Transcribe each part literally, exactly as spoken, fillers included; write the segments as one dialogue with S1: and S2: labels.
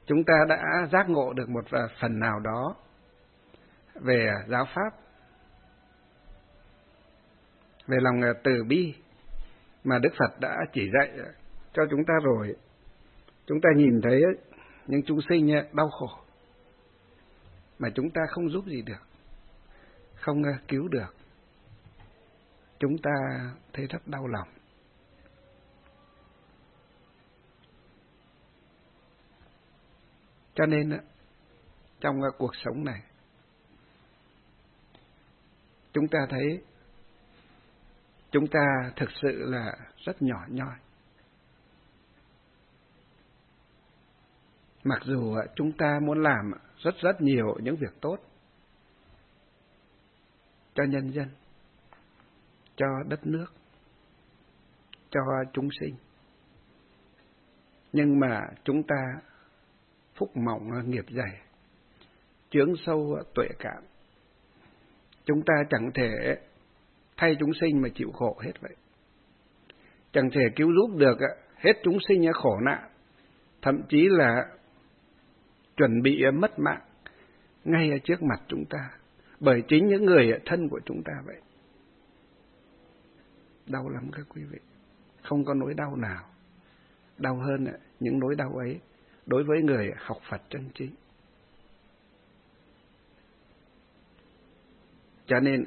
S1: chúng ta đã giác ngộ được một phần nào đó về giáo pháp, về lòng từ bi mà Đức Phật đã chỉ dạy cho chúng ta rồi. Chúng ta nhìn thấy những chúng sinh đau khổ mà chúng ta không giúp gì được, không cứu được, chúng ta thấy rất đau lòng. Cho nên trong cuộc sống này, chúng ta thấy chúng ta thực sự là rất nhỏ nhoi. Mặc dù chúng ta muốn làm rất rất nhiều những việc tốt cho nhân dân, cho đất nước, cho chúng sinh, nhưng mà chúng ta phúc mỏng nghiệp dày, chướng sâu tuệ cảm. Chúng ta chẳng thể thay chúng sinh mà chịu khổ hết vậy. Chẳng thể cứu giúp được hết chúng sinh khổ nạn, thậm chí là chuẩn bị mất mạng ngay ở trước mặt chúng ta, bởi chính những người thân của chúng ta vậy. Đau lắm các quý vị. Không có nỗi đau nào đau hơn những nỗi đau ấy đối với người học Phật chân chính. Cho nên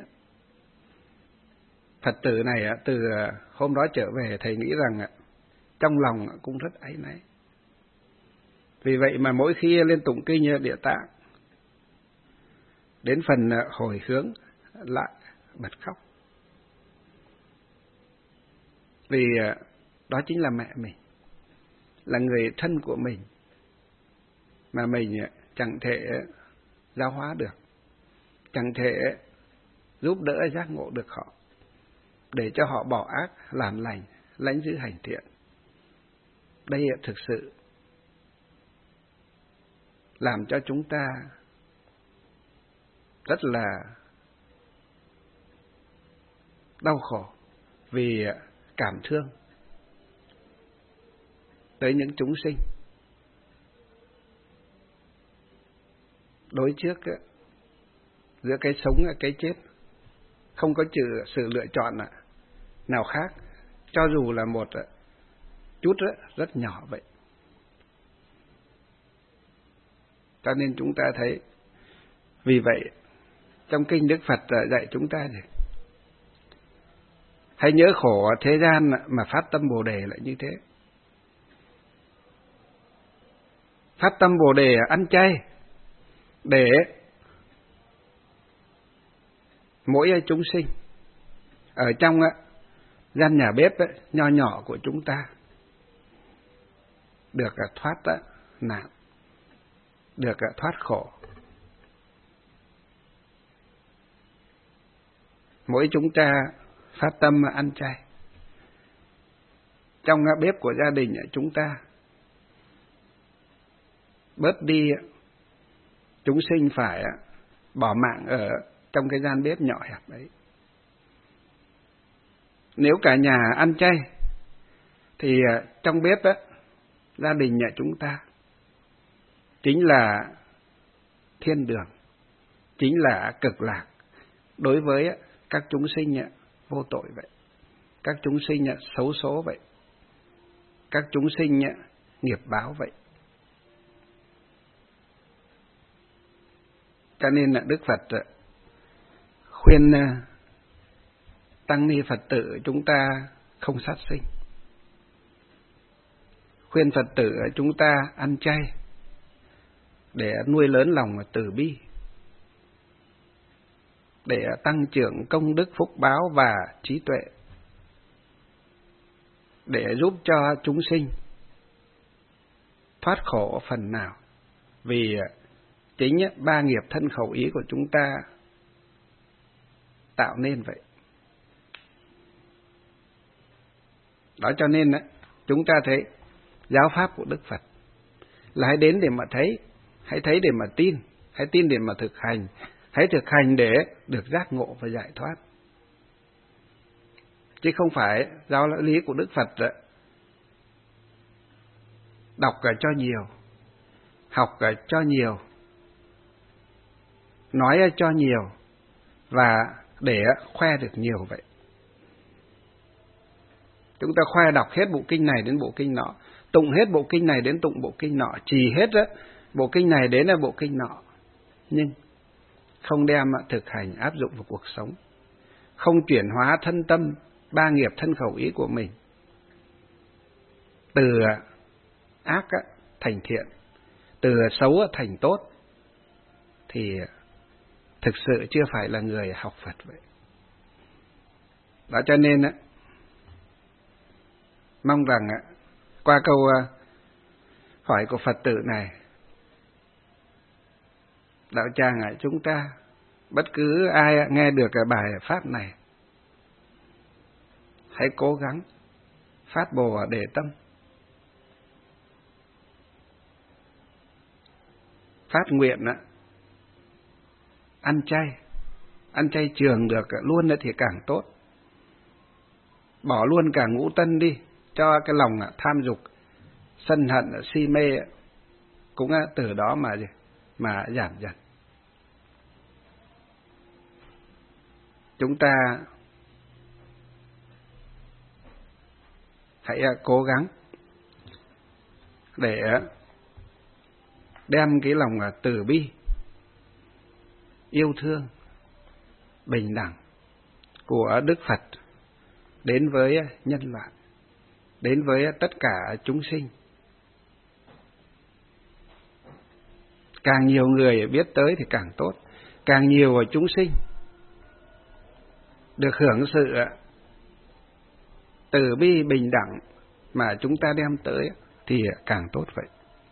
S1: Phật tử này từ hôm đó trở về, thầy nghĩ rằng trong lòng cũng rất áy náy. Vì vậy mà mỗi khi lên tụng kinh Địa Tạng, đến phần hồi hướng lại bật khóc. Vì đó chính là mẹ mình, là người thân của mình, mà mình chẳng thể giáo hóa được, chẳng thể giúp đỡ giác ngộ được họ, để cho họ bỏ ác làm lành, lãnh giữ hành thiện. Đây thực sự làm cho chúng ta rất là đau khổ, vì cảm thương tới những chúng sinh. Đối trước giữa cái sống và cái chết, không có sự lựa chọn nào khác, cho dù là một chút rất nhỏ vậy. Cho nên chúng ta thấy, vì vậy trong kinh Đức Phật dạy chúng ta gì? Hãy nhớ khổ thế gian mà phát tâm Bồ Đề lại như thế. Phát tâm Bồ Đề ăn chay, để mỗi chúng sinh ở trong gian nhà bếp nho nhỏ của chúng ta được thoát nạn, được thoát khổ. Mỗi chúng ta phát tâm ăn chay, trong bếp của gia đình chúng ta bớt đi chúng sinh phải bỏ mạng ở trong cái gian bếp nhỏ hẹp đấy. Nếu cả nhà ăn chay thì trong bếp á, gia đình nhà chúng ta chính là thiên đường, chính là cực lạc đối với các chúng sinh vô tội vậy, các chúng sinh xấu số vậy, các chúng sinh nghiệp báo vậy. Cho nên là Đức Phật khuyên tăng ni Phật tử chúng ta không sát sinh, khuyên Phật tử chúng ta ăn chay để nuôi lớn lòng từ bi, để tăng trưởng công đức phúc báo và trí tuệ, để giúp cho chúng sinh thoát khổ phần nào. Vì chính ba nghiệp thân khẩu ý của chúng ta tạo nên vậy. Đó cho nên chúng ta thấy giáo pháp của Đức Phật là hãy đến để mà thấy, hãy thấy để mà tin, hãy tin để mà thực hành, hãy thực hành để được giác ngộ và giải thoát. Chứ không phải giáo lý của Đức Phật đọc cả cho nhiều, học cho nhiều, nói cho nhiều và để khoe được nhiều vậy. Chúng ta khoe đọc hết bộ kinh này đến bộ kinh nọ, tụng hết bộ kinh này đến tụng bộ kinh nọ, trì hết đó, bộ kinh này đến là bộ kinh nọ, nhưng không đem thực hành áp dụng vào cuộc sống, không chuyển hóa thân tâm ba nghiệp thân khẩu ý của mình từ ác thành thiện, từ xấu thành tốt, thì thực sự chưa phải là người học Phật vậy. Đó cho nên mong rằng qua câu hỏi của Phật tử này, đạo tràng chúng ta, bất cứ ai nghe được bài pháp này, hãy cố gắng phát bồ đề tâm, phát nguyện ăn chay, ăn chay trường được luôn thì càng tốt, bỏ luôn cả ngũ tân đi, cho cái lòng tham dục, sân hận, si mê cũng từ đó mà mà giảm dần. Chúng ta hãy cố gắng để đem cái lòng từ bi, yêu thương, bình đẳng của Đức Phật đến với nhân loại, đến với tất cả chúng sinh. Càng nhiều người biết tới thì càng tốt, càng nhiều chúng sinh được hưởng sự từ bi bình đẳng mà chúng ta đem tới thì càng tốt vậy.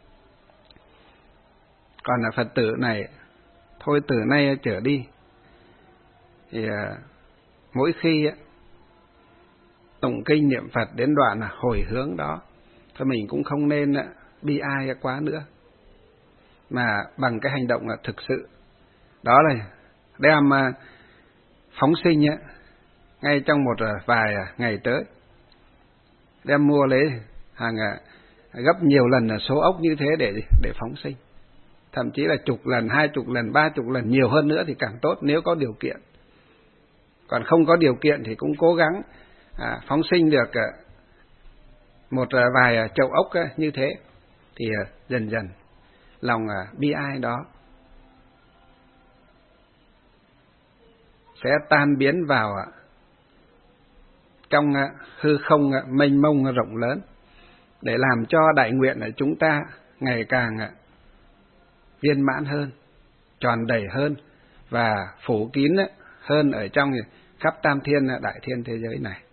S1: Còn là Phật tử này, thôi từ nay trở đi thì mỗi khi tụng kinh niệm Phật đến đoạn là hồi hướng đó, thôi mình cũng không nên bi ai quá nữa, mà bằng cái hành động là thực sự, đó là đem phóng sinh ngay trong một vài ngày tới, đem mua lấy hàng gấp nhiều lần số ốc như thế để để phóng sinh, thậm chí là chục lần, hai chục lần, ba chục lần, nhiều hơn nữa thì càng tốt nếu có điều kiện. Còn không có điều kiện thì cũng cố gắng à, phóng sinh được à, một à, vài à, chậu ốc à, như thế, thì à, dần dần lòng à, bi ai đó sẽ tan biến vào à, trong à, hư không à, mênh mông à, rộng lớn, để làm cho đại nguyện của chúng ta ngày càng à, viên mãn hơn, tròn đầy hơn và phủ kín hơn ở trong khắp tam thiên đại thiên thế giới này.